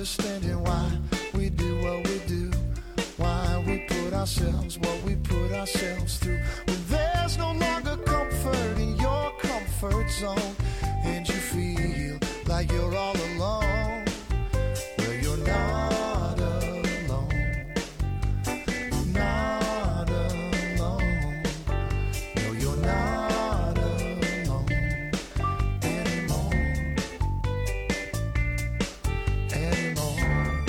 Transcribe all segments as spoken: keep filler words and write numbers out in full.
understanding why we do what we do, why we put ourselves, what we put ourselves through. When there's no longer comfort in your comfort zone, and you feel like you're all alone, well, you're not alone, not alone, no, you're not alone anymore, anymore,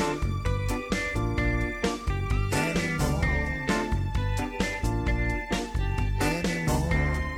anymore, anymore.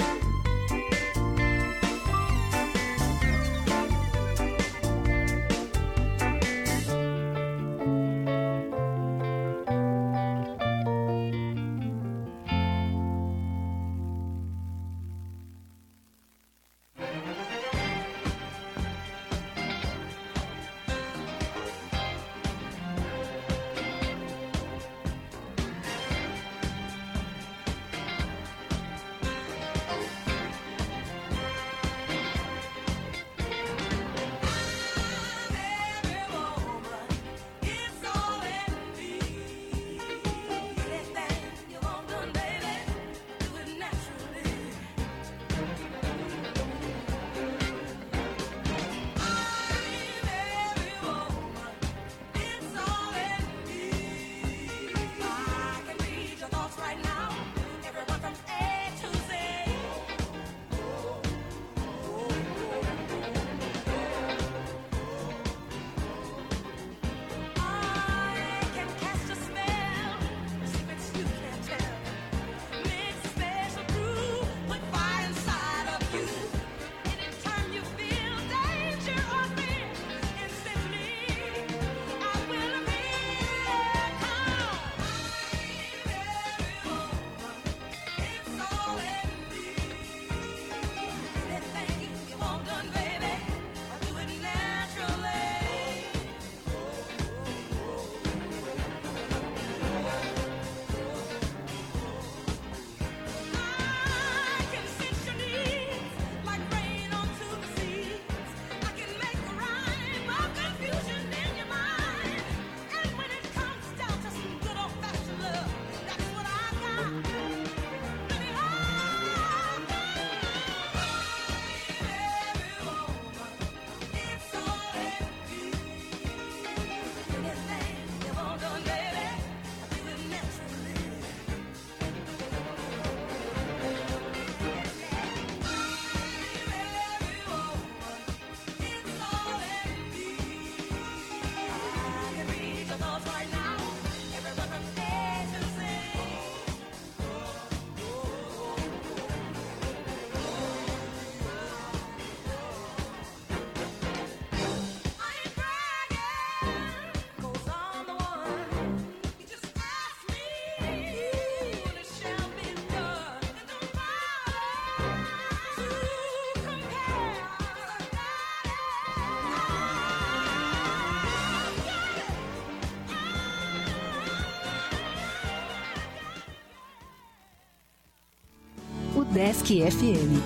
Desk F M.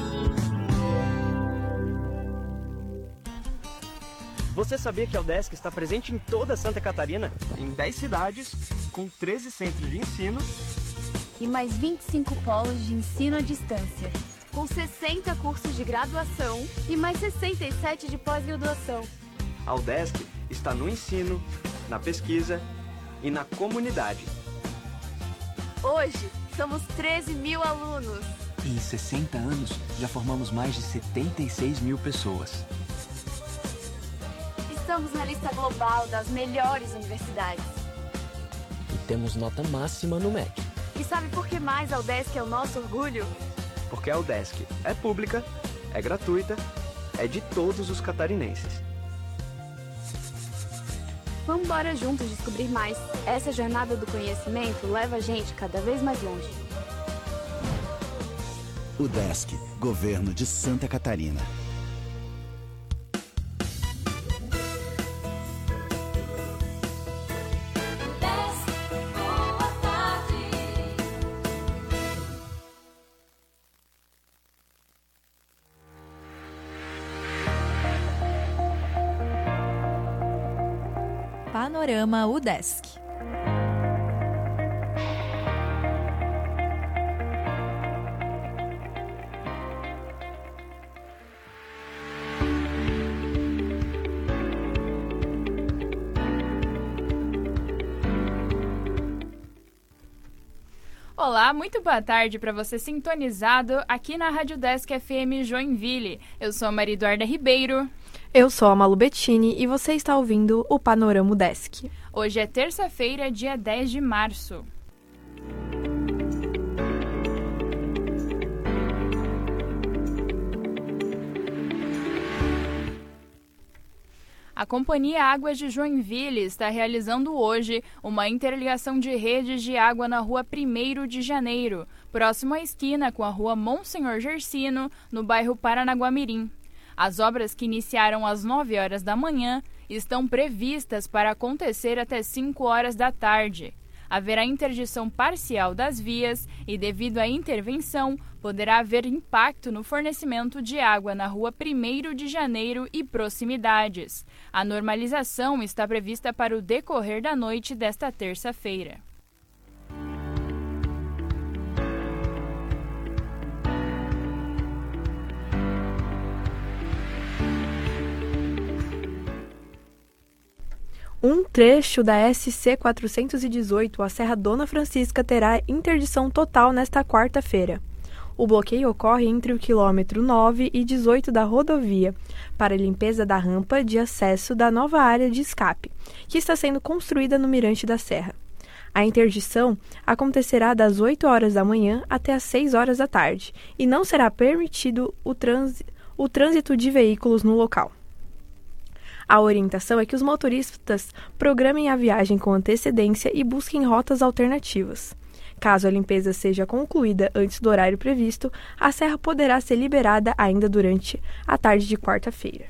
Você sabia que a Udesc está presente em toda Santa Catarina? Em dez cidades, com treze centros de ensino e mais vinte e cinco polos de ensino à distância, com sessenta cursos de graduação e mais sessenta e sete de pós-graduação. A Udesc está no ensino, na pesquisa e na comunidade. Hoje, somos treze mil alunos. E em sessenta anos, já formamos mais de setenta e seis mil pessoas. Estamos na lista global das melhores universidades. E temos nota máxima no M E C. E sabe por que mais a Udesc é o nosso orgulho? Porque a Udesc é pública, é gratuita, é de todos os catarinenses. Vamos embora juntos descobrir mais. Essa jornada do conhecimento leva a gente cada vez mais longe. Udesc, Governo de Santa Catarina. Panorama UDESC. Olá, muito boa tarde para você sintonizado aqui na Rádio UDESC F M Joinville. Eu sou a Maria Eduarda Ribeiro. Eu sou a Malu Bettini e você está ouvindo o Panorama UDESC. Hoje é terça-feira, dia dez de março. A Companhia Águas de Joinville está realizando hoje uma interligação de redes de água na Rua primeiro de Janeiro, próximo à esquina com a Rua Monsenhor Gersino, no bairro Paranaguamirim. As obras, que iniciaram às nove horas da manhã, estão previstas para acontecer até cinco horas da tarde. Haverá interdição parcial das vias e, devido à intervenção, poderá haver impacto no fornecimento de água na Rua primeiro de Janeiro e proximidades. A normalização está prevista para o decorrer da noite desta terça-feira. Um trecho da S C quatrocentos e dezoito, a Serra Dona Francisca, terá interdição total nesta quarta-feira. O bloqueio ocorre entre o quilômetro nove e dezoito da rodovia, para a limpeza da rampa de acesso da nova área de escape, que está sendo construída no Mirante da Serra. A interdição acontecerá das oito horas da manhã até as seis horas da tarde, e não será permitido o, trans... o trânsito de veículos no local. A orientação é que os motoristas programem a viagem com antecedência e busquem rotas alternativas. Caso a limpeza seja concluída antes do horário previsto, a serra poderá ser liberada ainda durante a tarde de quarta-feira.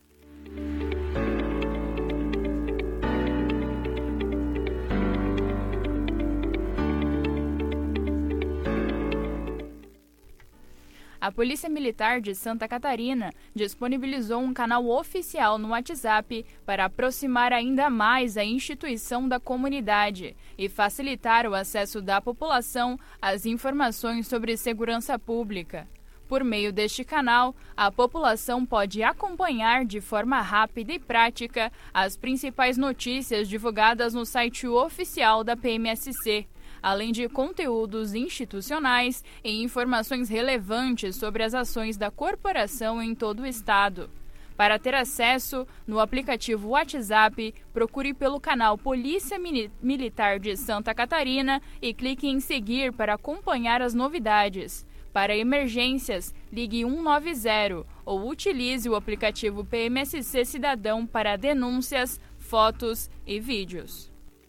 A Polícia Militar de Santa Catarina disponibilizou um canal oficial no WhatsApp para aproximar ainda mais a instituição da comunidade e facilitar o acesso da população às informações sobre segurança pública. Por meio deste canal, a população pode acompanhar de forma rápida e prática as principais notícias divulgadas no site oficial da P M S C, além de conteúdos institucionais e informações relevantes sobre as ações da corporação em todo o estado. Para ter acesso, no aplicativo WhatsApp, procure pelo canal Polícia Militar de Santa Catarina e clique em seguir para acompanhar as novidades. Para emergências, ligue um nove zero ou utilize o aplicativo P M S C Cidadão para denúncias, fotos e vídeos.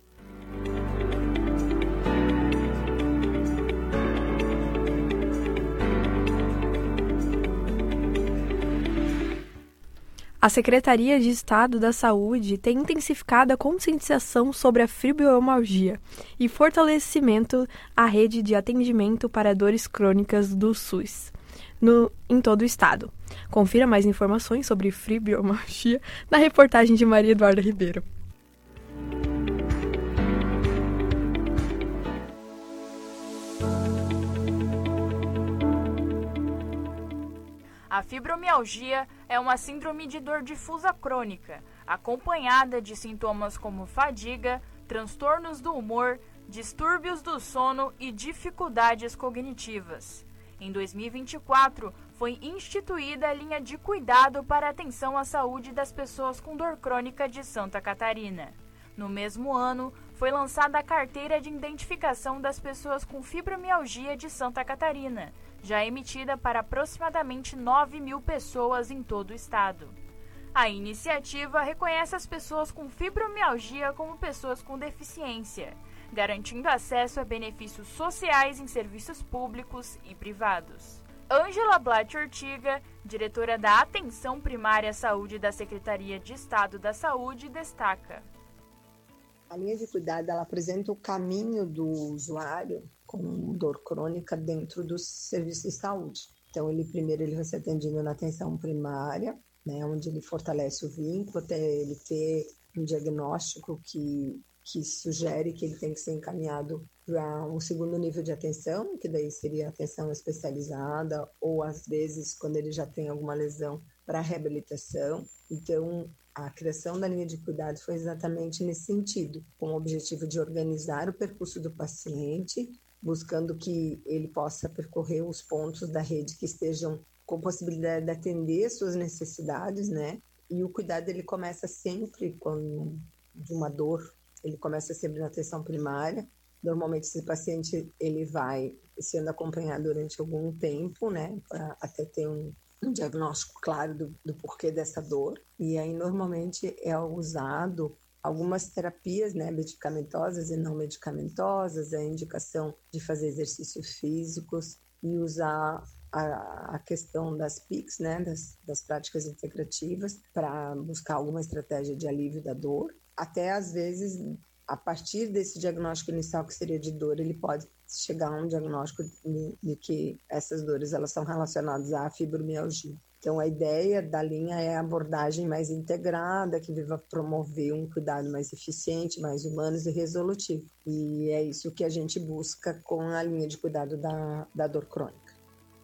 A Secretaria de Estado da Saúde tem intensificado a conscientização sobre a fibromialgia e fortalecimento à rede de atendimento para dores crônicas do SUS no, em todo o estado. Confira mais informações sobre fibromialgia na reportagem de Maria Eduarda Ribeiro. A fibromialgia é uma síndrome de dor difusa crônica, acompanhada de sintomas como fadiga, transtornos do humor, distúrbios do sono e dificuldades cognitivas. Em dois mil e vinte e quatro, foi instituída a linha de cuidado para atenção à saúde das pessoas com dor crônica de Santa Catarina. No mesmo ano, foi lançada a Carteira de Identificação das Pessoas com Fibromialgia de Santa Catarina, já emitida para aproximadamente nove mil pessoas em todo o estado. A iniciativa reconhece as pessoas com fibromialgia como pessoas com deficiência, garantindo acesso a benefícios sociais em serviços públicos e privados. Ângela Blatt Ortiga, diretora da Atenção Primária à Saúde da Secretaria de Estado da Saúde, destaca: a linha de cuidado ela apresenta o caminho do usuário com dor crônica dentro dos serviços de saúde. Então, ele primeiro ele vai ser atendido na atenção primária, né, onde ele fortalece o vínculo até ele ter um diagnóstico que, que sugere que ele tem que ser encaminhado para um segundo nível de atenção, que daí seria atenção especializada, ou às vezes, quando ele já tem alguma lesão, para reabilitação. Então, a criação da linha de cuidado foi exatamente nesse sentido, com o objetivo de organizar o percurso do paciente, buscando que ele possa percorrer os pontos da rede que estejam com possibilidade de atender suas necessidades, né? E o cuidado, ele começa sempre com de uma dor, ele começa sempre na atenção primária. Normalmente, esse paciente, ele vai sendo acompanhado durante algum tempo, né? Para até ter um, um diagnóstico claro do, do porquê dessa dor. E aí, normalmente, é usado algumas terapias, né, medicamentosas e não medicamentosas, a indicação de fazer exercícios físicos e usar a, a questão das P I Cs, né, das, das práticas integrativas, para buscar alguma estratégia de alívio da dor. Até, às vezes, a partir desse diagnóstico inicial, que seria de dor, ele pode chegar a um diagnóstico de, de que essas dores elas são relacionadas à fibromialgia. Então, a ideia da linha é a abordagem mais integrada, que viva promover um cuidado mais eficiente, mais humano e resolutivo. E é isso que a gente busca com a linha de cuidado da, da dor crônica.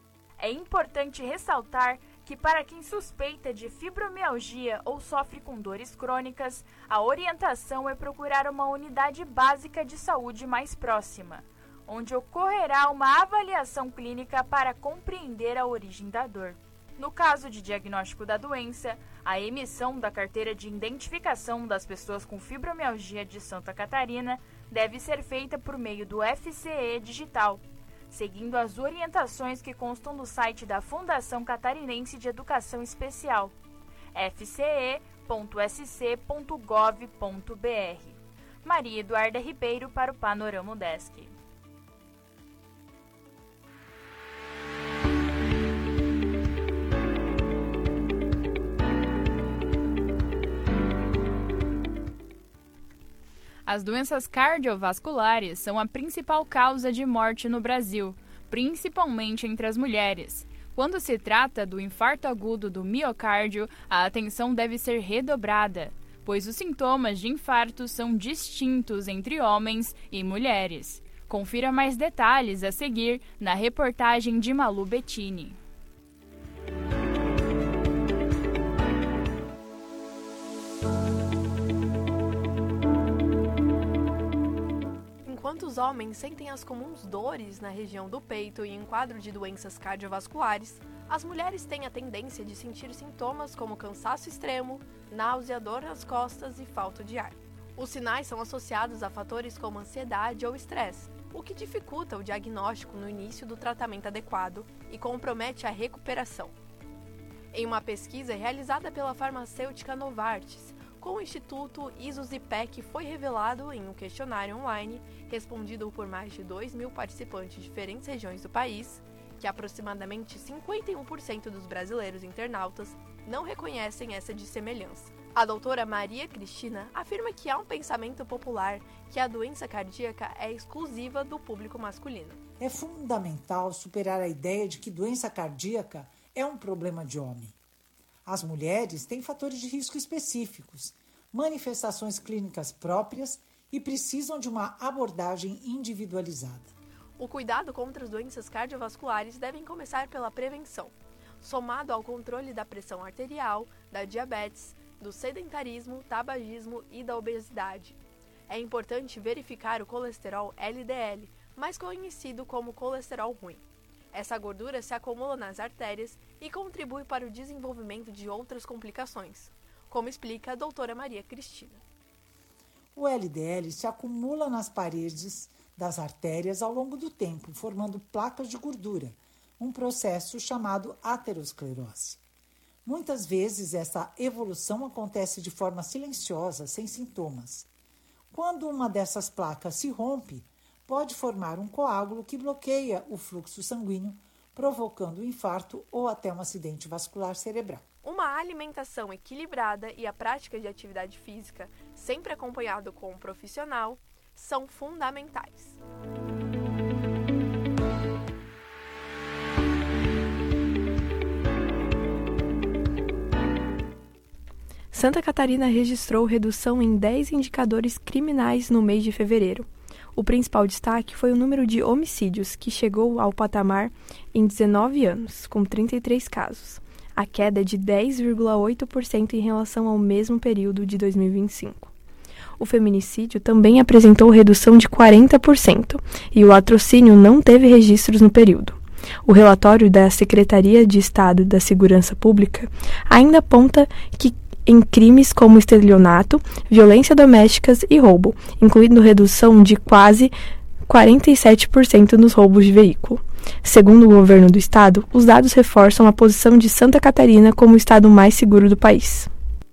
É importante ressaltar que, para quem suspeita de fibromialgia ou sofre com dores crônicas, a orientação é procurar uma unidade básica de saúde mais próxima, onde ocorrerá uma avaliação clínica para compreender a origem da dor. No caso de diagnóstico da doença, a emissão da carteira de identificação das pessoas com fibromialgia de Santa Catarina deve ser feita por meio do F C E digital, seguindo as orientações que constam no site da Fundação Catarinense de Educação Especial, f c e ponto s c ponto gov ponto b r. Maria Eduarda Ribeiro para o Panorama Desk. As doenças cardiovasculares são a principal causa de morte no Brasil, principalmente entre as mulheres. Quando se trata do infarto agudo do miocárdio, a atenção deve ser redobrada, pois os sintomas de infarto são distintos entre homens e mulheres. Confira mais detalhes a seguir na reportagem de Malu Bettini. Enquanto os homens sentem as comuns dores na região do peito e em quadro de doenças cardiovasculares, as mulheres têm a tendência de sentir sintomas como cansaço extremo, náusea, dor nas costas e falta de ar. Os sinais são associados a fatores como ansiedade ou estresse, o que dificulta o diagnóstico no início do tratamento adequado e compromete a recuperação. Em uma pesquisa realizada pela farmacêutica Novartis, com o Instituto ISO-ZIPEC, foi revelado em um questionário online, respondido por mais de dois mil participantes de diferentes regiões do país, que aproximadamente cinquenta e um por cento dos brasileiros internautas não reconhecem essa dissemelhança. A doutora Maria Cristina afirma que há um pensamento popular que a doença cardíaca é exclusiva do público masculino. É fundamental superar a ideia de que doença cardíaca é um problema de homem. As mulheres têm fatores de risco específicos, manifestações clínicas próprias e precisam de uma abordagem individualizada. O cuidado contra as doenças cardiovasculares deve começar pela prevenção, somado ao controle da pressão arterial, da diabetes, do sedentarismo, tabagismo e da obesidade. É importante verificar o colesterol L D L, mais conhecido como colesterol ruim. Essa gordura se acumula nas artérias e contribui para o desenvolvimento de outras complicações, como explica a doutora Maria Cristina. O L D L se acumula nas paredes das artérias ao longo do tempo, formando placas de gordura, um processo chamado aterosclerose. Muitas vezes essa evolução acontece de forma silenciosa, sem sintomas. Quando uma dessas placas se rompe, pode formar um coágulo que bloqueia o fluxo sanguíneo, provocando um infarto ou até um acidente vascular cerebral. Uma alimentação equilibrada e a prática de atividade física, sempre acompanhado com um profissional, são fundamentais. Santa Catarina registrou redução em dez indicadores criminais no mês de fevereiro. O principal destaque foi o número de homicídios, que chegou ao patamar em dezenove anos, com trinta e três casos. A queda é de dez vírgula oito por cento em relação ao mesmo período de dois mil e vinte e cinco. O feminicídio também apresentou redução de quarenta por cento e o latrocínio não teve registros no período. O relatório da Secretaria de Estado da Segurança Pública ainda aponta que em crimes como estelionato, violência doméstica e roubo, incluindo redução de quase quarenta e sete por cento nos roubos de veículo. Segundo o governo do estado, os dados reforçam a posição de Santa Catarina como o estado mais seguro do país.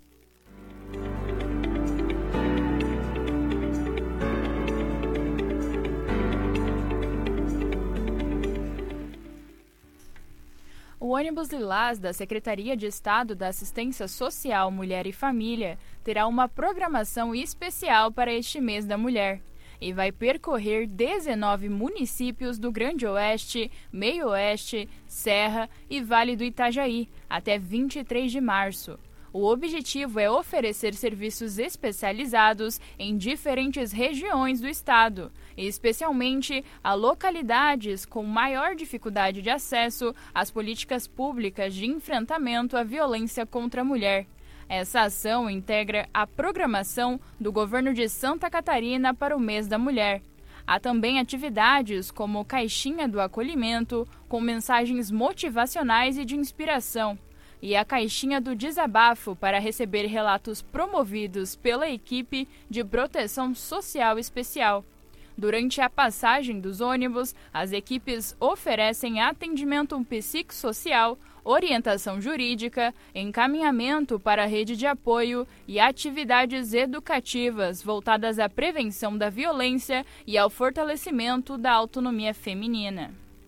O ônibus Lilás da Secretaria de Estado da Assistência Social, Mulher e Família terá uma programação especial para este mês da mulher e vai percorrer dezenove municípios do Grande Oeste, Meio Oeste, Serra e Vale do Itajaí até vinte e três de março. O objetivo é oferecer serviços especializados em diferentes regiões do estado, especialmente a localidades com maior dificuldade de acesso às políticas públicas de enfrentamento à violência contra a mulher. Essa ação integra a programação do governo de Santa Catarina para o mês da mulher. Há também atividades como Caixinha do Acolhimento, com mensagens motivacionais e de inspiração, e a Caixinha do Desabafo para receber relatos promovidos pela equipe de proteção social especial. Durante a passagem dos ônibus, as equipes oferecem atendimento psicossocial, orientação jurídica, encaminhamento para a rede de apoio e atividades educativas voltadas à prevenção da violência e ao fortalecimento da autonomia feminina.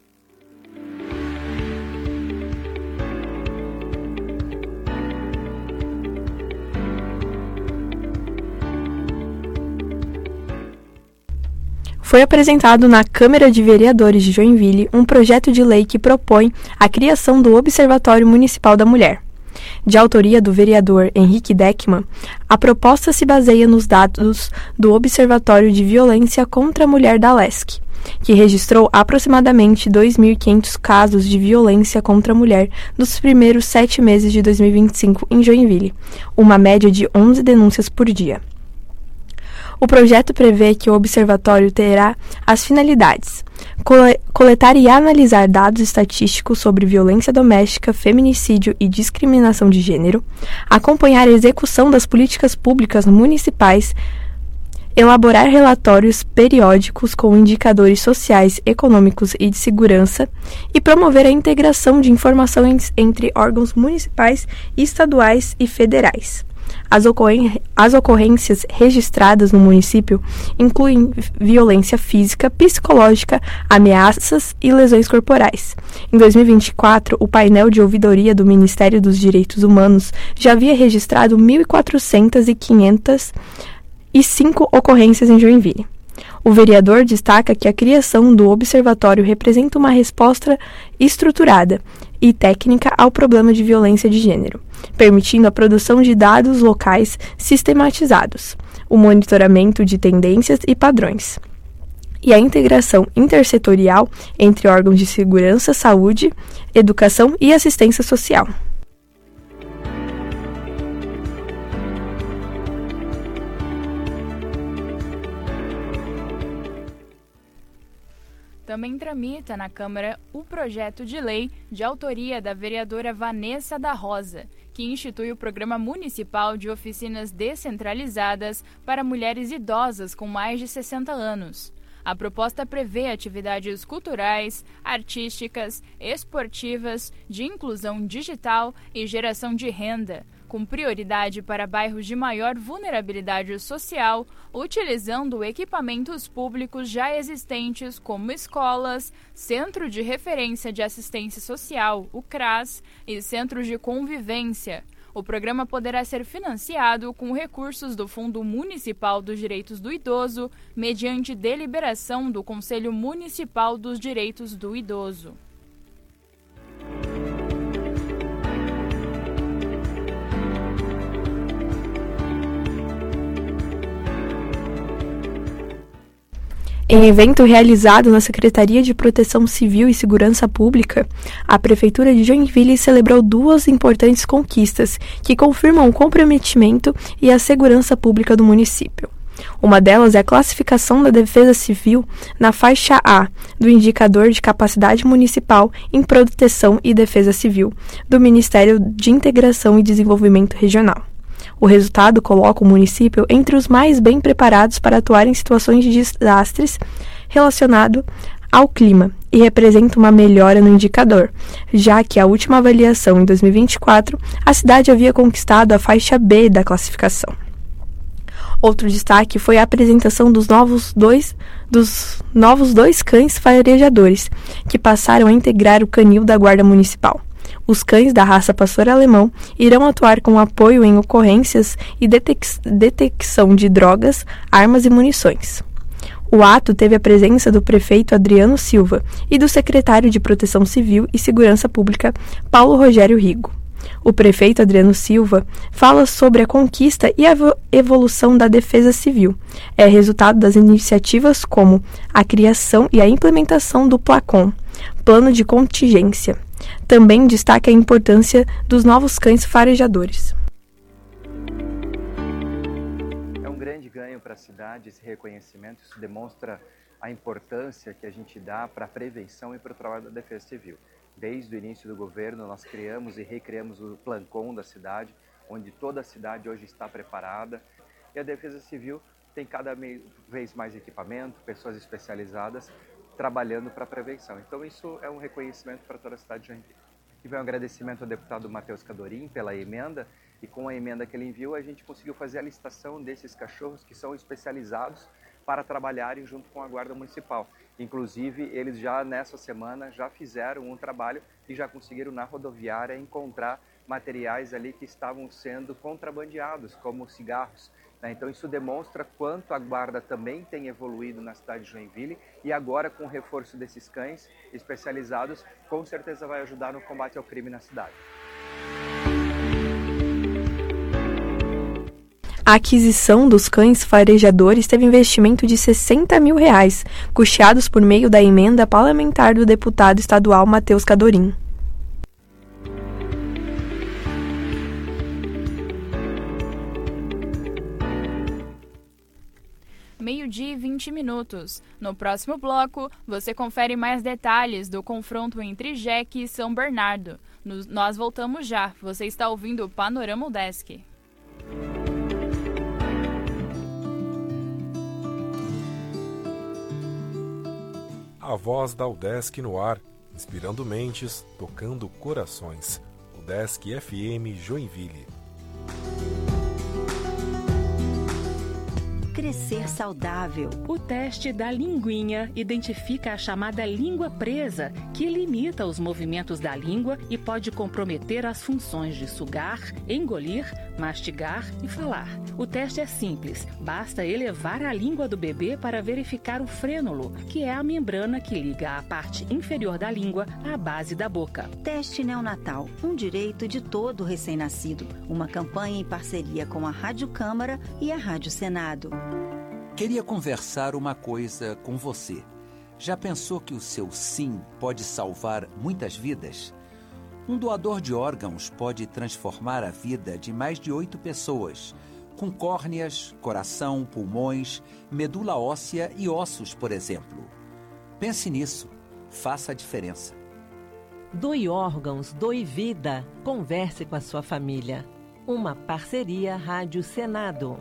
Foi apresentado na Câmara de Vereadores de Joinville um projeto de lei que propõe a criação do Observatório Municipal da Mulher. De autoria do vereador Henrique Deckmann, a proposta se baseia nos dados do Observatório de Violência contra a Mulher da Lesc, que registrou aproximadamente dois mil e quinhentos casos de violência contra a mulher nos primeiros sete meses de dois mil e vinte e cinco em Joinville, uma média de onze denúncias por dia. O projeto prevê que o observatório terá as finalidades: coletar e analisar dados estatísticos sobre violência doméstica, feminicídio e discriminação de gênero, acompanhar a execução das políticas públicas municipais, elaborar relatórios periódicos com indicadores sociais, econômicos e de segurança e promover a integração de informações entre órgãos municipais, estaduais e federais. As, ocorren- as ocorrências registradas no município incluem violência física, psicológica, ameaças e lesões corporais. Em dois mil e vinte e quatro, o painel de ouvidoria do Ministério dos Direitos Humanos já havia registrado mil quatrocentas e quinhentas e cinco ocorrências em Joinville. O vereador destaca que a criação do observatório representa uma resposta estruturada e técnica ao problema de violência de gênero, permitindo a produção de dados locais sistematizados, o monitoramento de tendências e padrões, e a integração intersetorial entre órgãos de segurança, saúde, educação e assistência social. Também tramita na Câmara o projeto de lei de autoria da vereadora Vanessa da Rosa, que institui o Programa Municipal de Oficinas Descentralizadas para Mulheres Idosas com mais de sessenta anos. A proposta prevê atividades culturais, artísticas, esportivas, de inclusão digital e geração de renda, com prioridade para bairros de maior vulnerabilidade social, utilizando equipamentos públicos já existentes como escolas, Centro de Referência de Assistência Social, o CRAS, e Centros de Convivência. O programa poderá ser financiado com recursos do Fundo Municipal dos Direitos do Idoso, mediante deliberação do Conselho Municipal dos Direitos do Idoso. Em evento realizado na Secretaria de Proteção Civil e Segurança Pública, a Prefeitura de Joinville celebrou duas importantes conquistas que confirmam o comprometimento e a segurança pública do município. Uma delas é a classificação da Defesa Civil na faixa A do Indicador de Capacidade Municipal em Proteção e Defesa Civil do Ministério de Integração e Desenvolvimento Regional. O resultado coloca o município entre os mais bem preparados para atuar em situações de desastres relacionados ao clima e representa uma melhora no indicador, já que a última avaliação em dois mil e vinte e quatro, a cidade havia conquistado a faixa B da classificação. Outro destaque foi a apresentação dos novos dois, dos novos dois cães farejadores, que passaram a integrar o canil da Guarda Municipal. Os cães da raça pastor alemão irão atuar com apoio em ocorrências e detec- detecção de drogas, armas e munições. O ato teve a presença do prefeito Adriano Silva e do secretário de Proteção Civil e Segurança Pública, Paulo Rogério Rigo. O prefeito Adriano Silva fala sobre a conquista e a evolução da defesa civil. É resultado das iniciativas como a criação e a implementação do PLACON, Plano de Contingência. Também destaca a importância dos novos cães farejadores. É um grande ganho para a cidade esse reconhecimento. Isso demonstra a importância que a gente dá para a prevenção e para o trabalho da Defesa Civil. Desde o início do governo, nós criamos e recriamos o PLACON da cidade, onde toda a cidade hoje está preparada. E a Defesa Civil tem cada vez mais equipamento, pessoas especializadas trabalhando para a prevenção. Então isso é um reconhecimento para toda a cidade de Joinville. E vem um agradecimento ao deputado Matheus Cadorim pela emenda, e com a emenda que ele enviou a gente conseguiu fazer a licitação desses cachorros que são especializados para trabalharem junto com a Guarda Municipal. Inclusive, eles já nessa semana já fizeram um trabalho e já conseguiram na rodoviária encontrar materiais ali que estavam sendo contrabandeados, como cigarros. Então isso demonstra quanto a Guarda também tem evoluído na cidade de Joinville, e agora com o reforço desses cães especializados, com certeza vai ajudar no combate ao crime na cidade. A aquisição dos cães farejadores teve investimento de sessenta mil reais, custeados por meio da emenda parlamentar do deputado estadual Matheus Cadorim. Meio-dia e vinte minutos. No próximo bloco, você confere mais detalhes do confronto entre Jeque e São Bernardo. Nos, nós voltamos já. Você está ouvindo o Panorama UDESC. A voz da UDESC no ar, inspirando mentes, tocando corações. UDESC F M Joinville. Crescer saudável. O teste da linguinha identifica a chamada língua presa, que limita os movimentos da língua e pode comprometer as funções de sugar, engolir, mastigar e falar. O teste é simples, basta elevar a língua do bebê para verificar o frênulo, que é a membrana que liga a parte inferior da língua à base da boca. Teste neonatal, um direito de todo recém-nascido. Uma campanha em parceria com a Rádio Câmara e a Rádio Senado. Queria conversar uma coisa com você. Já pensou que o seu sim pode salvar muitas vidas? Um doador de órgãos pode transformar a vida de mais de oito pessoas, com córneas, coração, pulmões, medula óssea e ossos, por exemplo. Pense nisso. Faça a diferença. Doe órgãos, doe vida. Converse com a sua família. Uma parceria Rádio Senado.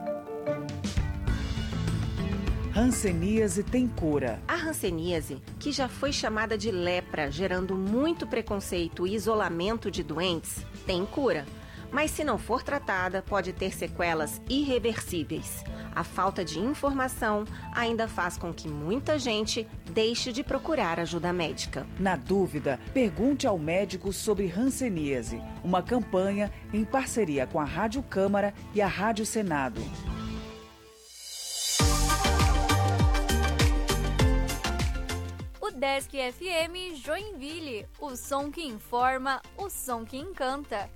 Hanseníase tem cura. A hanseníase, que já foi chamada de lepra, gerando muito preconceito e isolamento de doentes, tem cura. Mas se não for tratada, pode ter sequelas irreversíveis. A falta de informação ainda faz com que muita gente deixe de procurar ajuda médica. Na dúvida, pergunte ao médico sobre hanseníase, uma campanha em parceria com a Rádio Câmara e a Rádio Senado. UDESC F M Joinville, o som que informa, o som que encanta.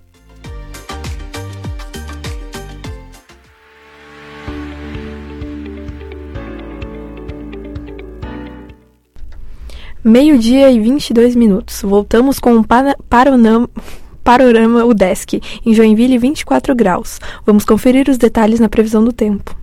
Meio-dia e vinte e dois minutos. Voltamos com o para, paronama, panorama UDESC. Em Joinville, vinte e quatro graus. Vamos conferir os detalhes na previsão do tempo.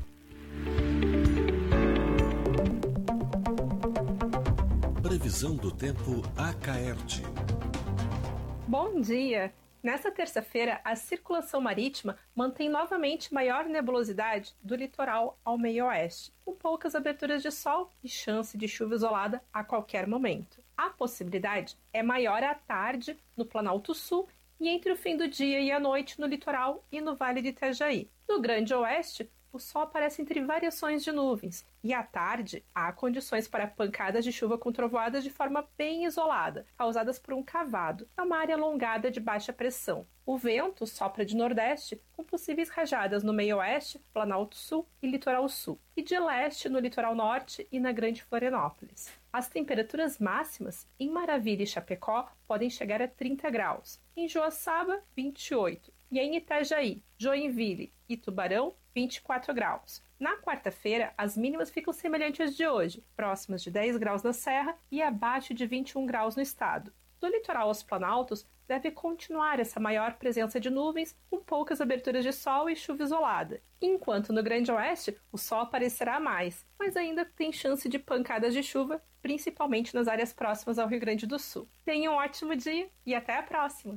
Previsão do tempo Acaerte. Bom dia! Nesta terça-feira, a circulação marítima mantém novamente maior nebulosidade do litoral ao meio-oeste, com poucas aberturas de sol e chance de chuva isolada a qualquer momento. A possibilidade é maior à tarde no Planalto Sul e entre o fim do dia e a noite no litoral e no Vale de Itajaí. No Grande Oeste, o sol aparece entre variações de nuvens e à tarde há condições para pancadas de chuva com trovoadas de forma bem isolada, causadas por um cavado, é uma área alongada de baixa pressão. O vento sopra de nordeste, com possíveis rajadas no meio-oeste, Planalto Sul e Litoral Sul, e de leste no litoral norte e na Grande Florianópolis. As temperaturas máximas em Maravilha e Chapecó podem chegar a trinta graus, em Joaçaba, vinte e oito, e em Itajaí, Joinville e Tubarão, vinte e quatro graus. Na quarta-feira, as mínimas ficam semelhantes às de hoje, próximas de dez graus na Serra e abaixo de vinte e um graus no estado. Do litoral aos planaltos, deve continuar essa maior presença de nuvens, com poucas aberturas de sol e chuva isolada. Enquanto no Grande Oeste, o sol aparecerá mais, mas ainda tem chance de pancadas de chuva, principalmente nas áreas próximas ao Rio Grande do Sul. Tenham um ótimo dia e até a próxima!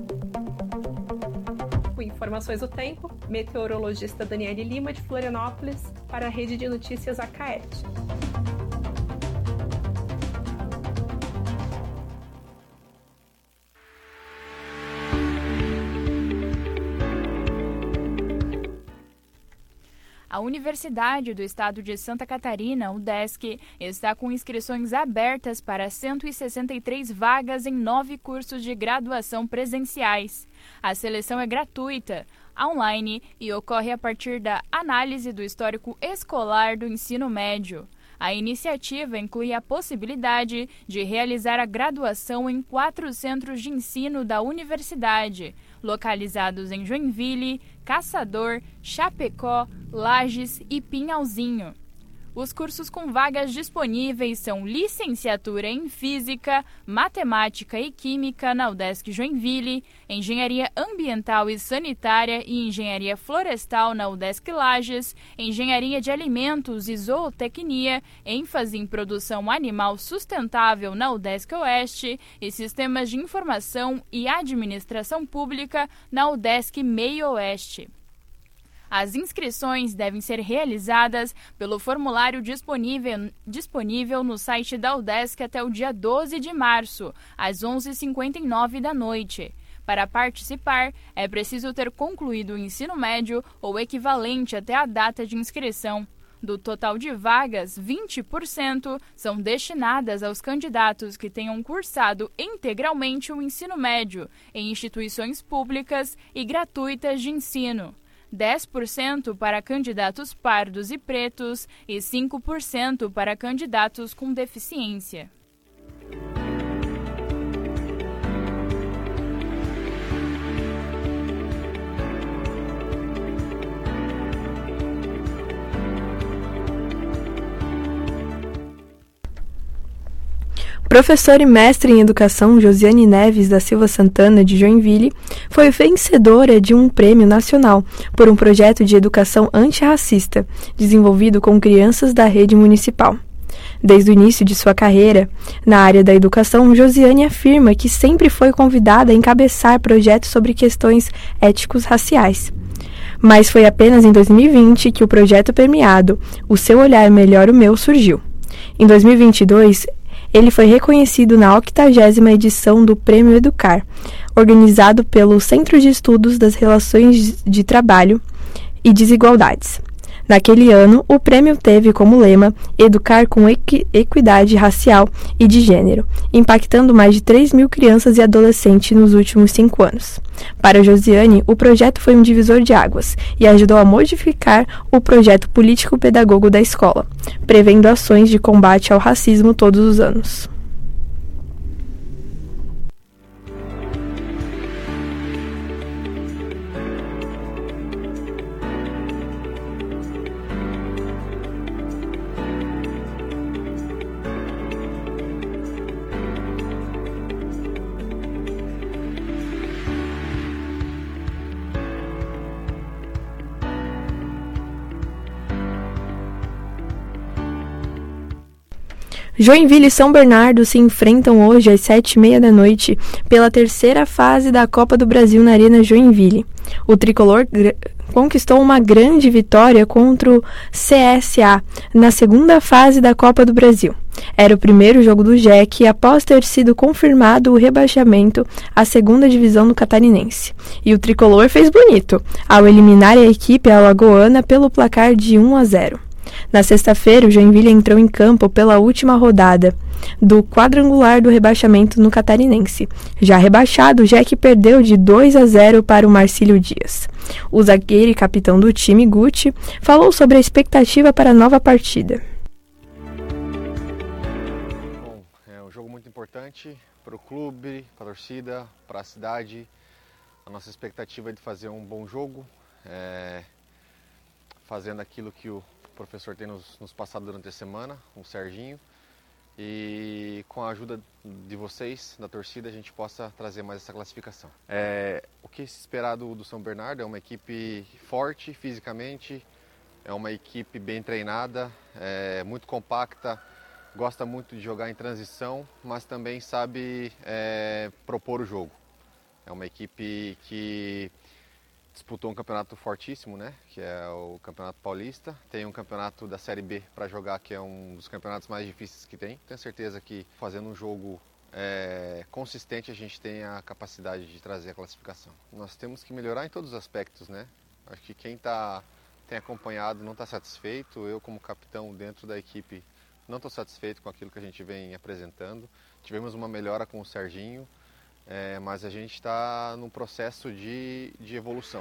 Com informações do tempo, meteorologista Daniele Lima, de Florianópolis, para a Rede de Notícias Acaerte. A Universidade do Estado de Santa Catarina, UDESC, está com inscrições abertas para cento e sessenta e três vagas em nove cursos de graduação presenciais. A seleção é gratuita, online e ocorre a partir da análise do histórico escolar do ensino médio. A iniciativa inclui a possibilidade de realizar a graduação em quatro centros de ensino da universidade, localizados em Joinville, Caçador, Chapecó, Lages e Pinhalzinho. Os cursos com vagas disponíveis são Licenciatura em Física, Matemática e Química na UDESC Joinville, Engenharia Ambiental e Sanitária e Engenharia Florestal na UDESC Lages, Engenharia de Alimentos e Zootecnia, ênfase em produção animal sustentável na UDESC Oeste e Sistemas de Informação e Administração Pública na UDESC Meio Oeste. As inscrições devem ser realizadas pelo formulário disponível, disponível no site da UDESC até o dia doze de março, às onze e cinquenta e nove da noite. Para participar, é preciso ter concluído o ensino médio ou equivalente até a data de inscrição. Do total de vagas, vinte por cento são destinadas aos candidatos que tenham cursado integralmente o ensino médio em instituições públicas e gratuitas de ensino. dez por cento para candidatos pardos e pretos e cinco por cento para candidatos com deficiência. Professora e mestre em educação Josiane Neves da Silva Santana, de Joinville, foi vencedora de um prêmio nacional por um projeto de educação antirracista, desenvolvido com crianças da rede municipal. Desde o início de sua carreira na área da educação, Josiane afirma que sempre foi convidada a encabeçar projetos sobre questões éticos raciais. Mas foi apenas em dois mil e vinte que o projeto premiado O Seu Olhar Melhor o Meu surgiu. Em dois mil e vinte e dois, ele foi reconhecido na octagésima edição do Prêmio Educar, organizado pelo Centro de Estudos das Relações de Trabalho e Desigualdades. Naquele ano, o prêmio teve como lema Educar com equi- Equidade Racial e de Gênero, impactando mais de três mil crianças e adolescentes nos últimos cinco anos. Para Josiane, o projeto foi um divisor de águas e ajudou a modificar o projeto político-pedagogo da escola, prevendo ações de combate ao racismo todos os anos. Joinville e São Bernardo se enfrentam hoje às sete e meia da noite pela terceira fase da Copa do Brasil na Arena Joinville. O tricolor gr- conquistou uma grande vitória contra o C S A na segunda fase da Copa do Brasil. Era o primeiro jogo do J E C após ter sido confirmado o rebaixamento à segunda divisão do Catarinense. E o tricolor fez bonito ao eliminar a equipe alagoana pelo placar de um a zero. Na sexta-feira, o Joinville entrou em campo pela última rodada do quadrangular do rebaixamento no Catarinense. Já rebaixado, o J E C perdeu de dois a zero para o Marcílio Dias. O zagueiro e capitão do time, Guti, falou sobre a expectativa para a nova partida. Bom, é um jogo muito importante para o clube, para a torcida, para a cidade. A nossa expectativa é de fazer um bom jogo, é, fazendo aquilo que o O professor tem nos, nos passado durante a semana, o Serginho, e com a ajuda de vocês, da torcida, a gente possa trazer mais essa classificação. É, o que se esperar do, do São Bernardo é uma equipe forte fisicamente, é uma equipe bem treinada, é, muito compacta, gosta muito de jogar em transição, mas também sabe é, propor o jogo. É uma equipe que disputou um campeonato fortíssimo, né, que é o Campeonato Paulista. Tem um campeonato da Série B para jogar, que é um dos campeonatos mais difíceis que tem. Tenho certeza que fazendo um jogo é, consistente a gente tem a capacidade de trazer a classificação. Nós temos que melhorar em todos os aspectos, né? Acho que quem tá, tem acompanhado não está satisfeito. Eu, como capitão dentro da equipe, não estou satisfeito com aquilo que a gente vem apresentando. Tivemos uma melhora com o Serginho. É, mas a gente está num processo de, de evolução.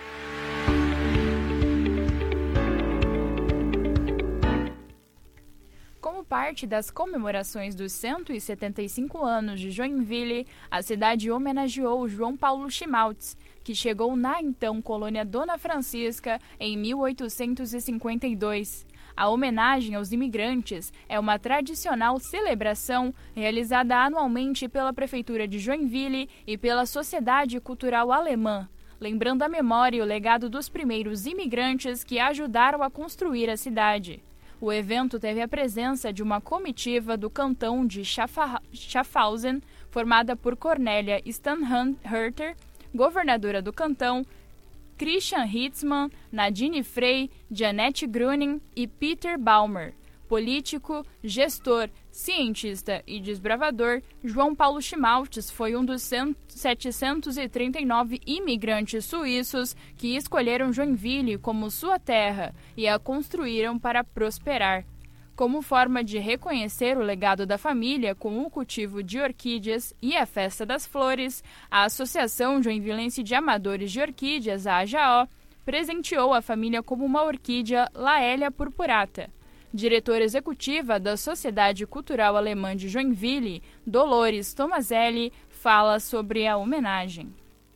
Como parte das comemorações dos cento e setenta e cinco anos de Joinville, a cidade homenageou João Paulo Chimaltz, que chegou na então colônia Dona Francisca em mil oitocentos e cinquenta e dois. A homenagem aos imigrantes é uma tradicional celebração realizada anualmente pela Prefeitura de Joinville e pela Sociedade Cultural Alemã, lembrando a memória e o legado dos primeiros imigrantes que ajudaram a construir a cidade. O evento teve a presença de uma comitiva do cantão de Schaffhausen, formada por Cornélia Stanhörter, governadora do cantão, Christian Hitzmann, Nadine Frey, Janette Gruning e Peter Baumer. Político, gestor, cientista e desbravador, João Paulo Chimaltz foi um dos setecentos e trinta e nove imigrantes suíços que escolheram Joinville como sua terra e a construíram para prosperar. Como forma de reconhecer o legado da família com o cultivo de orquídeas e a Festa das Flores, a Associação Joinvilense de Amadores de Orquídeas, a A J A O, presenteou a família como uma orquídea Laélia purpurata. Diretora executiva da Sociedade Cultural Alemã de Joinville, Dolores Tomazelli, fala sobre a homenagem.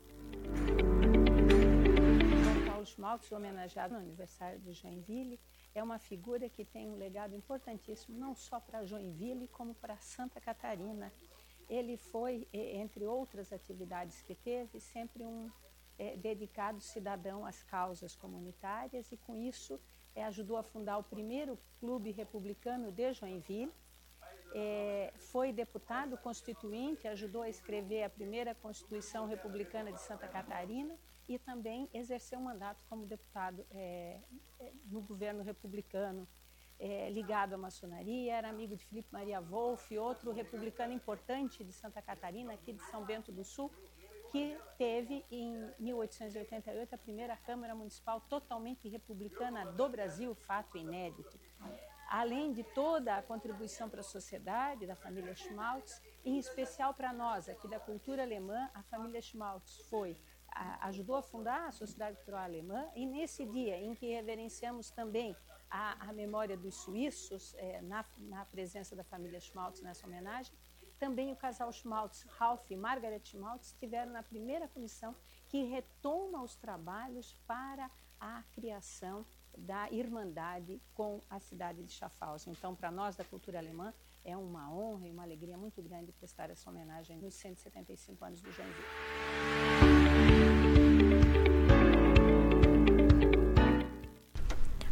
João Paulo Chimaltz, homenageado no aniversário de Joinville, é uma figura que tem um legado importantíssimo, não só para Joinville, como para Santa Catarina. Ele foi, entre outras atividades que teve, sempre um é, dedicado cidadão às causas comunitárias e, com isso, é, ajudou a fundar o primeiro clube republicano de Joinville. É, foi deputado constituinte, ajudou a escrever a primeira Constituição Republicana de Santa Catarina e também exerceu um mandato como deputado é, no governo republicano, é, ligado à maçonaria, era amigo de Felipe Maria Wolff, outro republicano importante de Santa Catarina, aqui de São Bento do Sul, que teve em mil oitocentos e oitenta e oito a primeira Câmara Municipal totalmente republicana do Brasil, fato inédito. Além de toda a contribuição para a sociedade da família Chimaltz, em especial para nós, aqui da cultura alemã, a família Chimaltz foi A, ajudou a fundar a Sociedade Cultural Alemã, e nesse dia em que reverenciamos também a, a memória dos suíços, é, na, na presença da família Chimaltz nessa homenagem, também o casal Chimaltz, Ralph e Margaret Chimaltz, estiveram na primeira comissão que retoma os trabalhos para a criação da Irmandade com a cidade de Schaffhausen. Então, para nós da cultura alemã, é uma honra e uma alegria muito grande prestar essa homenagem nos cento e setenta e cinco anos do Joinville.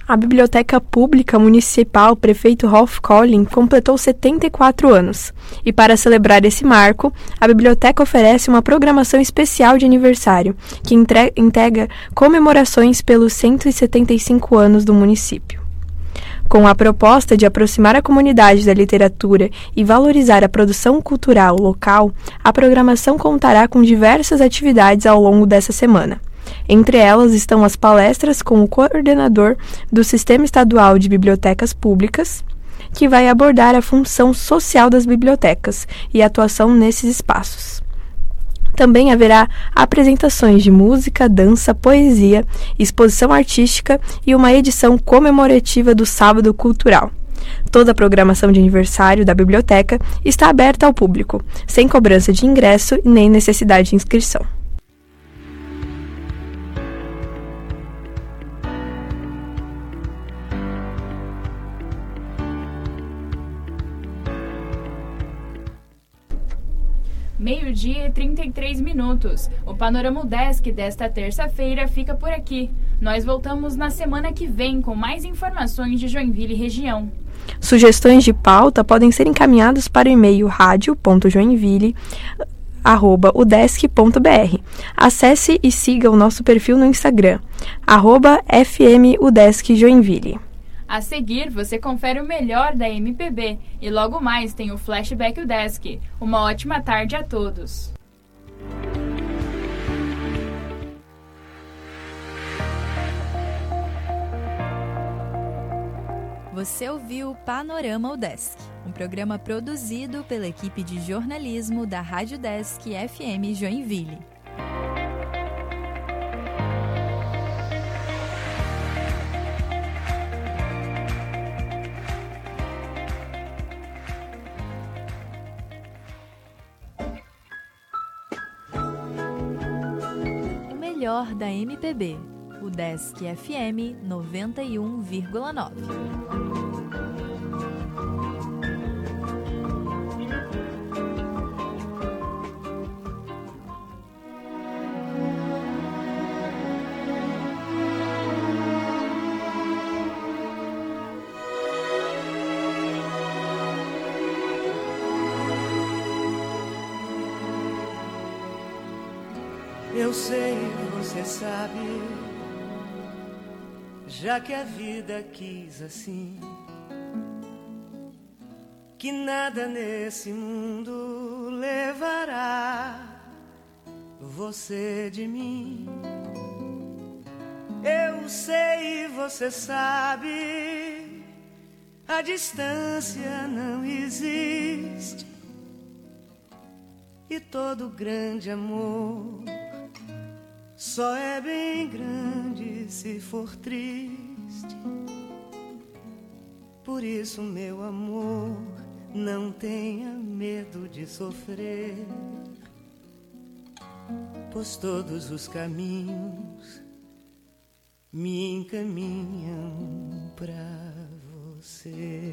A Biblioteca Pública Municipal Prefeito Rolf Collin completou setenta e quatro anos. E para celebrar esse marco, a biblioteca oferece uma programação especial de aniversário, que entre- integra comemorações pelos cento e setenta e cinco anos do município. Com a proposta de aproximar a comunidade da literatura e valorizar a produção cultural local, a programação contará com diversas atividades ao longo dessa semana. Entre elas estão as palestras com o coordenador do Sistema Estadual de Bibliotecas Públicas, que vai abordar a função social das bibliotecas e a atuação nesses espaços. Também haverá apresentações de música, dança, poesia, exposição artística e uma edição comemorativa do Sábado Cultural. Toda a programação de aniversário da biblioteca está aberta ao público, sem cobrança de ingresso e nem necessidade de inscrição. Meio-dia e trinta e três minutos. O Panorama UDESC desta terça-feira fica por aqui. Nós voltamos na semana que vem com mais informações de Joinville e região. Sugestões de pauta podem ser encaminhadas para o e-mail radio ponto joinville arroba udesc ponto br. Acesse e siga o nosso perfil no Instagram, arroba fmudescjoinville. A seguir, você confere o melhor da M P B e logo mais tem o Flashback UDESC. Uma ótima tarde a todos. Você ouviu Panorama UDESC, um programa produzido pela equipe de jornalismo da Rádio UDESC F M Joinville. Melhor da M P B, UDESC F M noventa e um vírgula nove. Eu sei, você sabe, já que a vida quis assim, que nada nesse mundo levará você de mim. Eu sei, você sabe, a distância não existe e todo grande amor só é bem grande se for triste. Por isso, meu amor, não tenha medo de sofrer, pois todos os caminhos me encaminham pra você.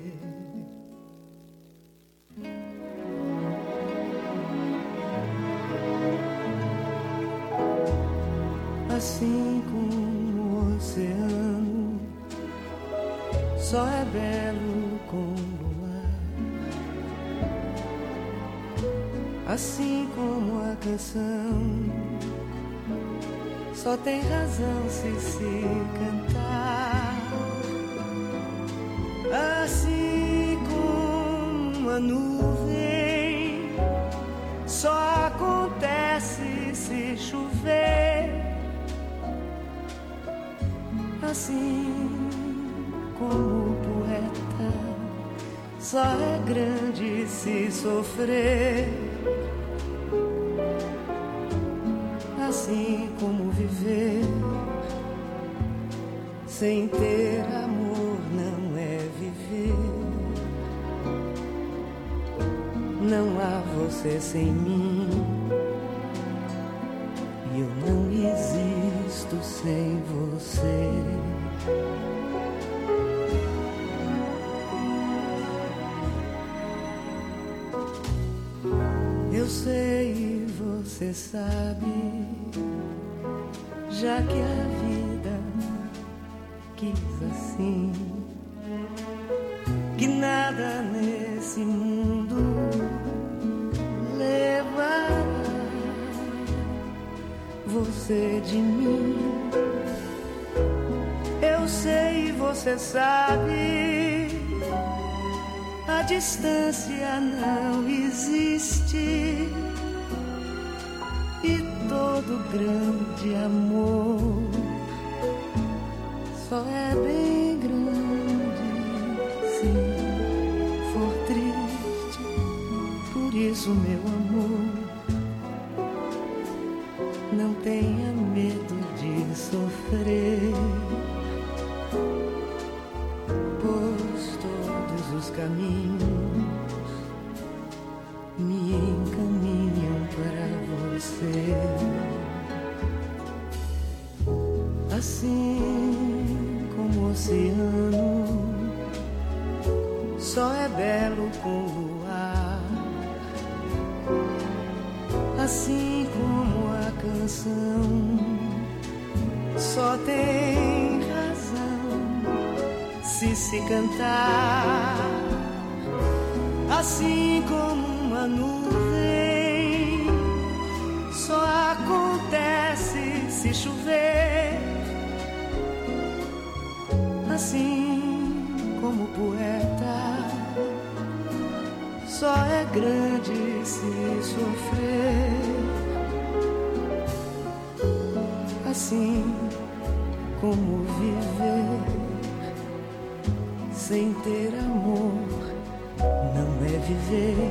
Assim como o oceano só é belo com luar, assim como a canção só tem razão se se cantar, assim como a nuvem só acontece se chover, assim como o poeta só é grande se sofrer, assim como viver sem ter amor não é viver. Não há você sem mim e eu não existo sem você. Eu sei, você sabe, já que a vida quis assim, você de mim. Eu sei, você sabe, a distância não existe. E todo grande amor só é bem grande se for triste. Por isso, meu amor, não tenha medo de sofrer, pois todos os caminhos me encaminham para você. Assim como o oceano só é belo com o luar, assim como a canção só tem razão se se cantar, assim como uma nuvem só acontece se chover, assim como o poeta só é grande se sofrer, assim como viver sem ter amor não é viver.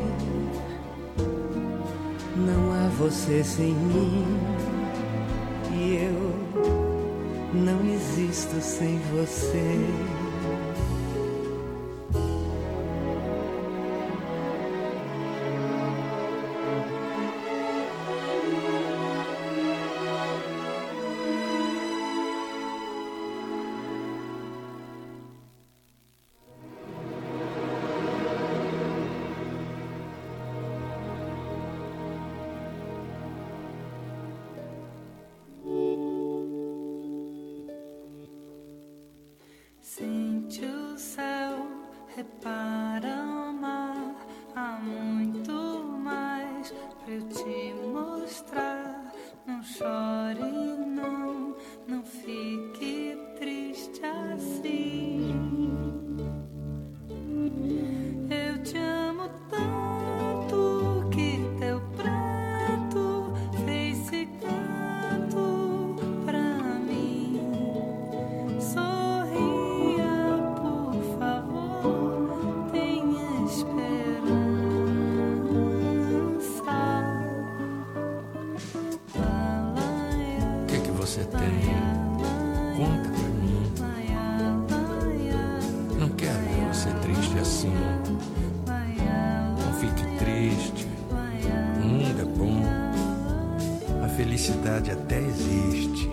Não há você sem mim e eu não existo sem você. Sente o céu, repara o mar, há muito mais pra eu te mostrar. Não chore, não, não fique triste assim. Eu te amo tanto que teu pranto fez esse canto pra mim. Sorria, por favor, tenha esperança. O que é que você tem? Conta pra mim. Não quero ver você triste assim. Não fique triste. O mundo é bom. A felicidade até existe.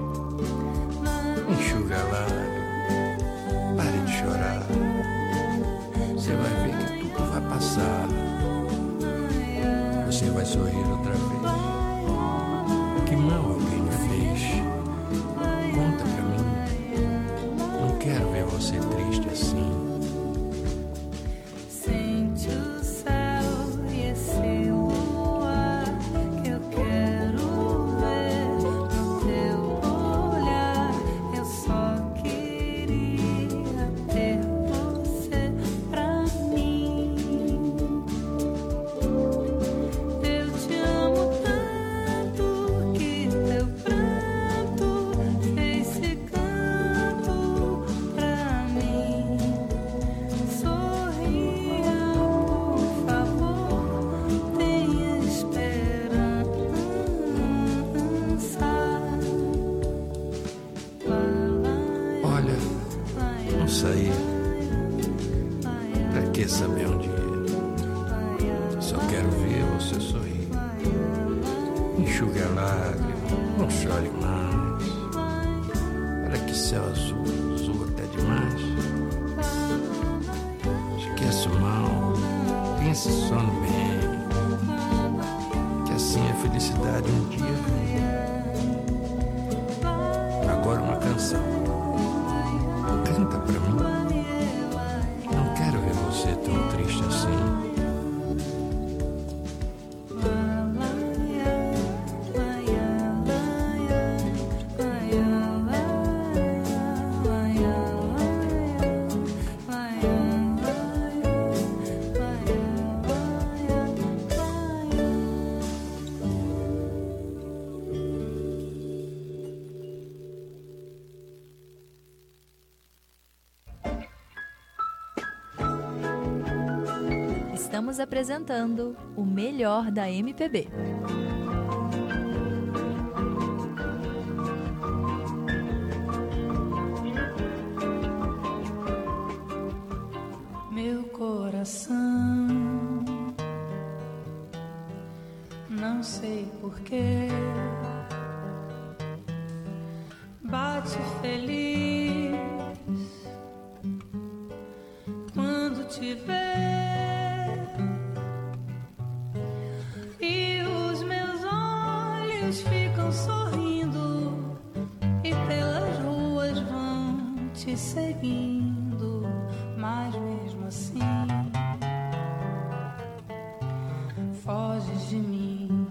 Enxuga a lágrima. Pare de chorar. Você vai ver que tudo vai passar. Você vai sorrir outra vez. Que mal alguém me fez? Conta pra mim. Não quero ver você triste assim. Sente o céu e esse luar que eu quero ver no teu olhar. Eu só queria ter você pra mim. Eu te amo tanto que teu pranto fez esse canto pra mim. Sorria, por favor, tenha esperança. Olha, não sair. Pra que saber onde ir? Só quero ver você sorrir. Enxugue a lágrima, não chore mais. Olha que céu azul, azul até demais. Esquece o mal, pense só no bem. Que assim a felicidade um dia vem. Agora uma canção. Canta pra mim. Não quero ver você tão triste assim. La la ya, la ya, la ya. estamos apresentando o melhor da M P B. Meu coração, não sei porquê, bate feliz quando te vê, e os meus olhos ficam sorrindo e pelas ruas vão te seguindo, mas mesmo assim foges de mim.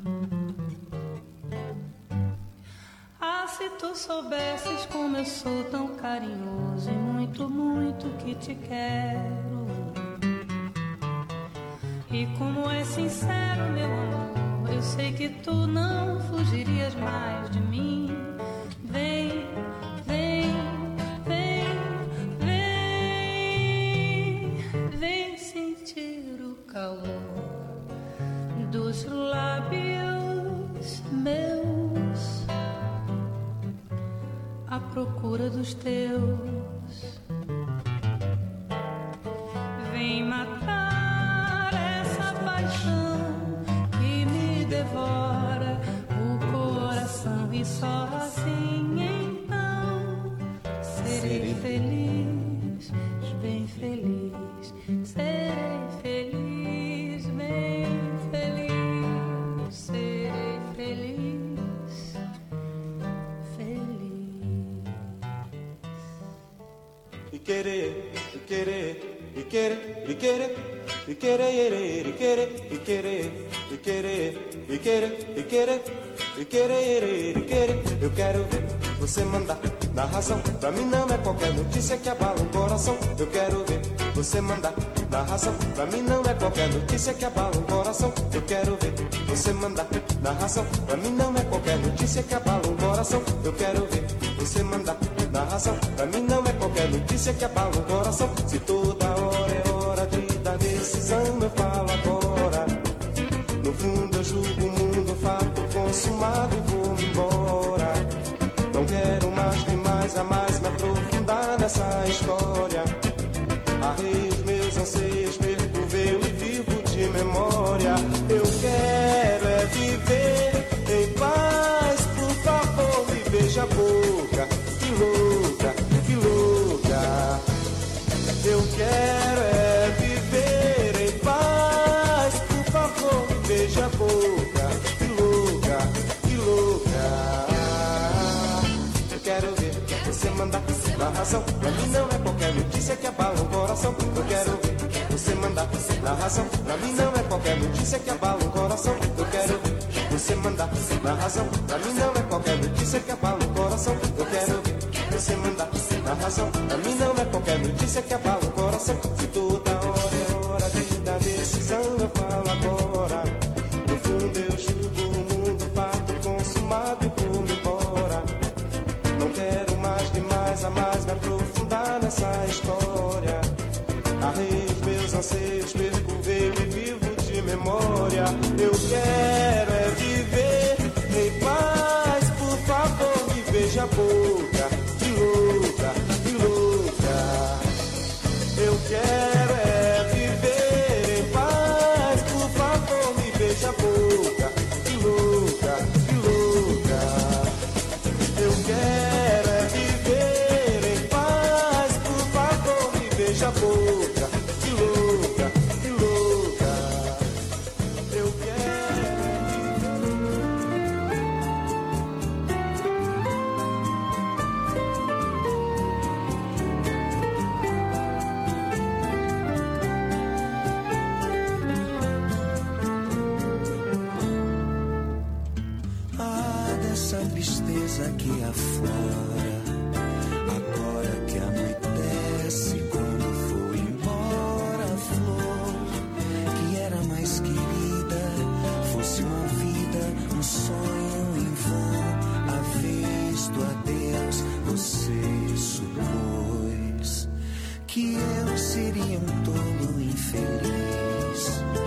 Ah, se tu soubesses como eu sou tão carinhoso e muito, muito que te quero, e como é sincero meu amor, eu sei que tu não fugirias mais de mim. Vem, vem, vem, vem, vem sentir o calor dos lábios meus à procura dos teus. Vem matar essa paixão que me devora o coração, e só assim então serei feliz, bem feliz, serei feliz, bem feliz, serei feliz, feliz. E querer, e querer, e querer, e querer, e querer, e querer, e querer, e querer, e querer, e querer, e querer, e querer. Eu quero ver você mandar na razão. Pra mim não é qualquer notícia que abala o coração. Eu quero ver você mandar na razão. Pra mim não é qualquer notícia que abala o coração. Eu quero ver você mandar na razão. Pra mim não é qualquer notícia que abala o coração. Eu quero ver você mandar na razão. Pra mim não é qualquer notícia que abala o coração. Se toda hora é hora de dar decisão, eu falo agora. No fundo eu julgo o mundo, fato consumado e vou-me embora. Não quero mais nem mais a mais me aprofundar nessa história. Arrei os meus anseios, percorreu e vivo de memória. Eu quero é viver em paz, por favor me beija a boca. Que louca, que louca. Eu quero é viver em paz, por favor me beija a boca. Que louca, que louca. Eu quero ver você mandar na razão. Pra mim não é qualquer notícia que abala o coração. Eu quero ver você mandar na razão. Pra mim não é qualquer notícia que abala o coração. Eu quero ver você mandar na razão. Pra mim não é qualquer notícia que abala o coração. Eu quero ver você mandar na razão. Pra mim não é qualquer notícia que abala o coração. Se toda hora é hora de dar decisão, eu falo agora. No fundo eu julgo o mundo, fato consumado e vou-me embora. Não quero mais demais a mais me aprofundar nessa história. Arrei os meus anseios, percorreu e vivo de memória. Eu quero é viver em paz, por favor me beija a boca. Que louca, que louca. Eu quero é viver em paz, por favor me beija a boca. Que louca, que louca. Eu quero é viver em paz, por favor me beija a boca. Que louca, que louca. Eu quero essa tristeza aqui afora, agora que anoitece, quando foi embora a flor que era mais querida, fosse uma vida, um sonho em vão. A vez do adeus você supôs que eu seria um tolo infeliz.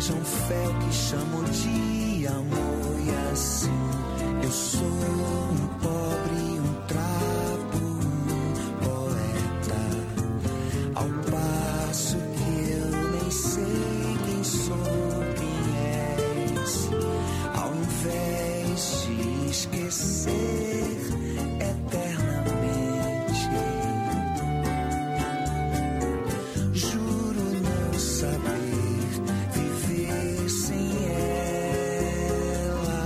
beijam fel que chamo de amor. E assim eu sou um pobre, um trapo, um poeta, ao passo que eu nem sei quem sou, quem és, ao invés de esquecer eternamente. Juro não saber viver sem ela.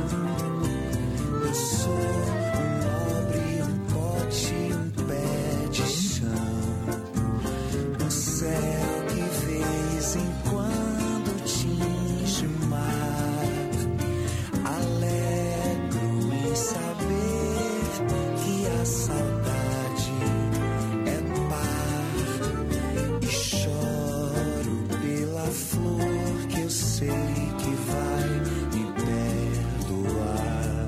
Eu sou um nobre, um pote, um pé de chão, um céu que vez em quando tinge o mar. Alegro em saber que a saudade é par, e choro pela flor que eu sei que vai me perdoar.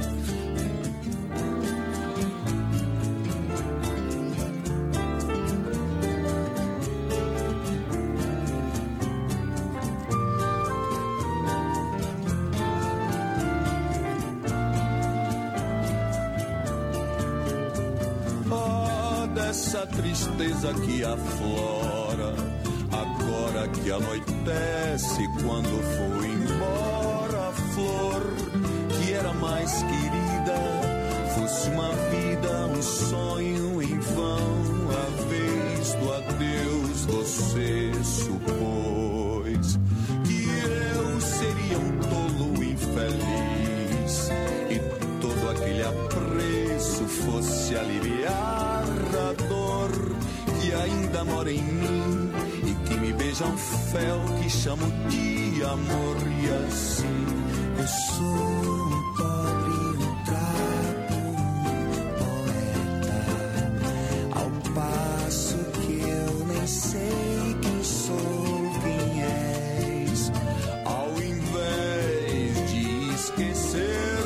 Oh, dessa tristeza que aflora, agora que anoitece, quando foi embora a flor que era mais querida, fosse uma vida, um sonho em vão, a vez do adeus você supôs que eu seria um tolo infeliz, e todo aquele apreço fosse aliviar a dor que ainda mora em mim e que me beija um fel que chamo de amor. E assim eu sou um pobre, um trapo, um poeta, ao passo que eu nem sei quem sou, quem és, ao invés de esquecer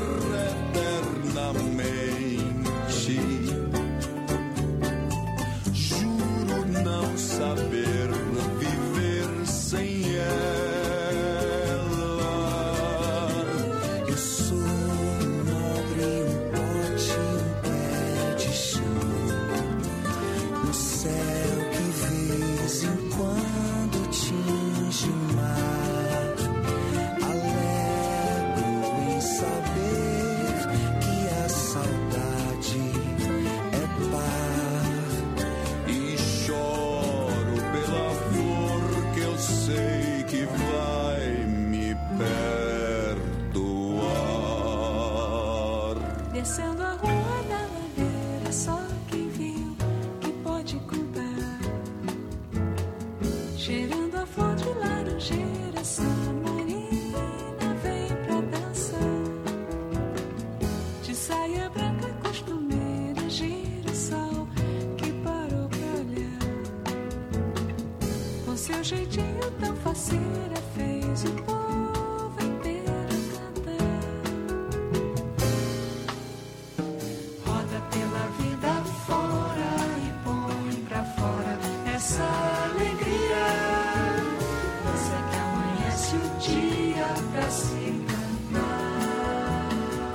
eternamente. Juro não saber viver sem ela. eu sou um nobre, um pote, um pé de chão, um céu que vez em quando tinge o mar. Alegro em saber que a saudade é par, E choro pela flor que eu sei que vai me perdoar. Descendo a rua da ladeira, só quem viu que pode contar. Cheirando a flor de laranjeira, essa marina vem pra dançar. De saia branca costumeira, girassol que parou pra olhar. Com seu jeitinho tão faceira, fez o povo inteiro cantar. Roda pela vida fora e põe pra fora essa alegria. Dança que amanhece o dia pra se cantar.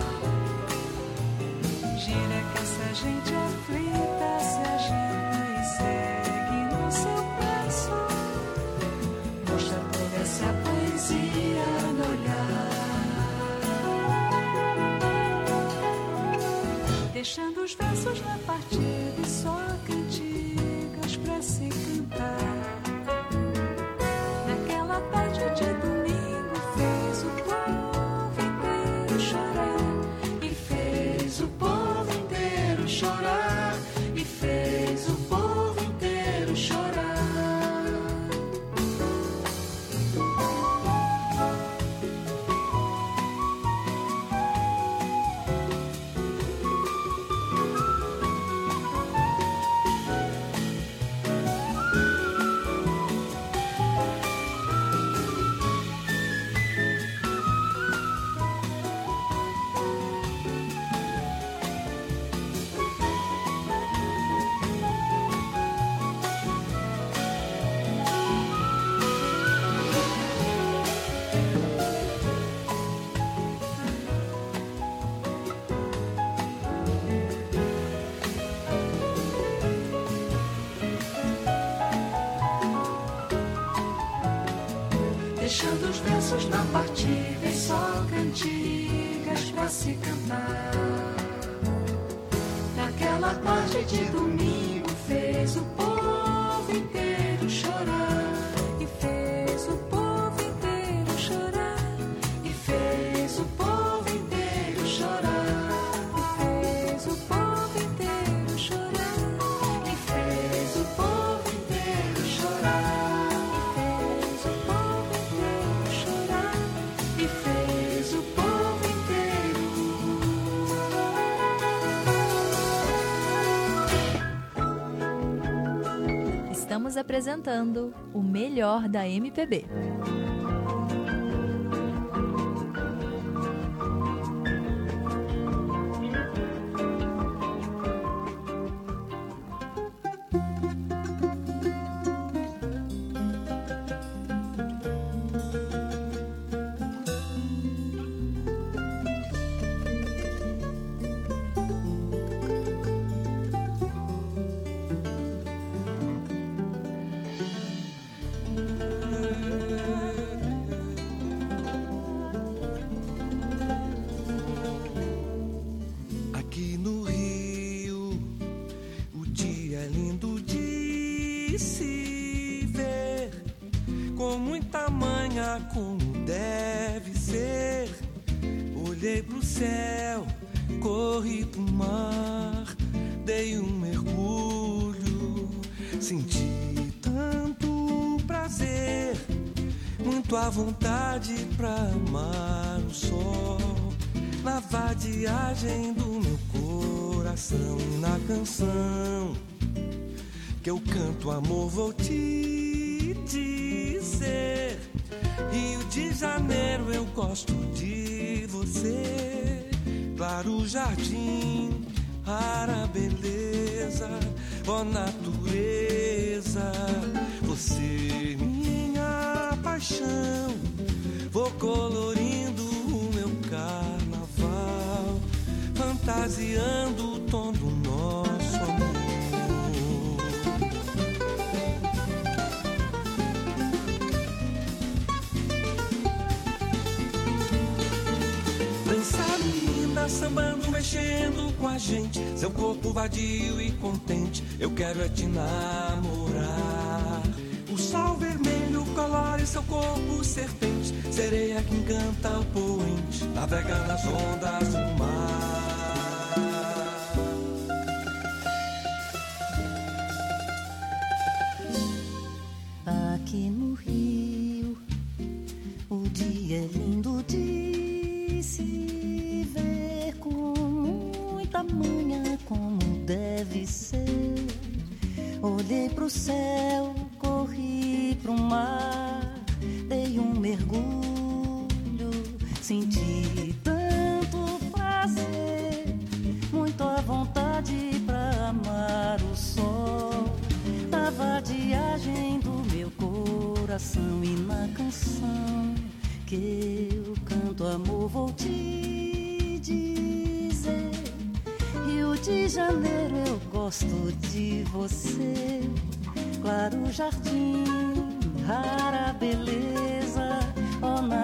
Gira que essa gente aflita se agita e segue no seu passo. Mostra toda essa poesia no olhar, deixando os versos na partida e só cantigas pra se cantar. Naquela tarde de domingo fez o povo inteiro chorar, e fez o povo inteiro chorar, e fez o povo inteiro chorar. deixando os versos na partida e só cantigas pra se cantar. Naquela tarde de domingo fez o povo inteiro chorar, e fez o povo inteiro chorar, e fez o povo inteiro chorar, e fez o povo inteiro chorar, e fez o povo inteiro chorar, e fez o povo inteiro chorar, e fez o povo inteiro. Estamos apresentando o melhor da M P B. Aqui no Rio, o dia é lindo de se ver, com muita manha como deve ser. Olhei pro céu, corri pro mar, dei um mergulho, senti tanto prazer, muito à vontade pra amar o sol. Na vadiagem do meu coração e na canção que eu canto, amor, vou te dizer. Rio de Janeiro, eu gosto de você. Claro jardim, rara beleza, ó natureza, você minha paixão. Vou colorindo o meu carnaval, fantasiando o tom do nosso amor. Dançar linda, sambando, mexendo com a gente, seu corpo vadio e contente, eu quero é te namorar. O sol vermelho colore seu corpo serpente, sereia que encanta o poente, navega nas ondas do mar. Aqui no Rio, o dia é lindo de se ver, com muita manha como deve ser. Olhei pro céu, corri pro mar, dei um mergulho, senti tanto prazer, muito à vontade pra amar o sol. Na vadiagem do meu coração e na canção que eu canto, amor, vou te dizer. Rio de Janeiro, eu gosto de você. Claro jardim, rara beleza, ó